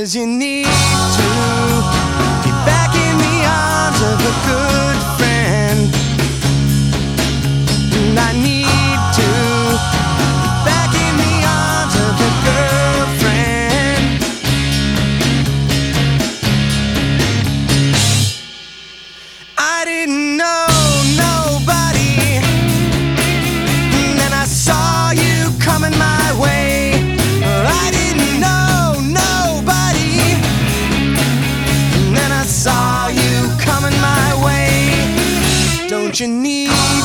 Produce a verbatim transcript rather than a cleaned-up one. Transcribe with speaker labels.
Speaker 1: 'cause you need to be back in the arms of a good friend. And I need to be back in the arms of a girlfriend. I didn't know nobody, and then I saw you coming my way. I didn't know nobody, and then I saw you coming my way. Don't you need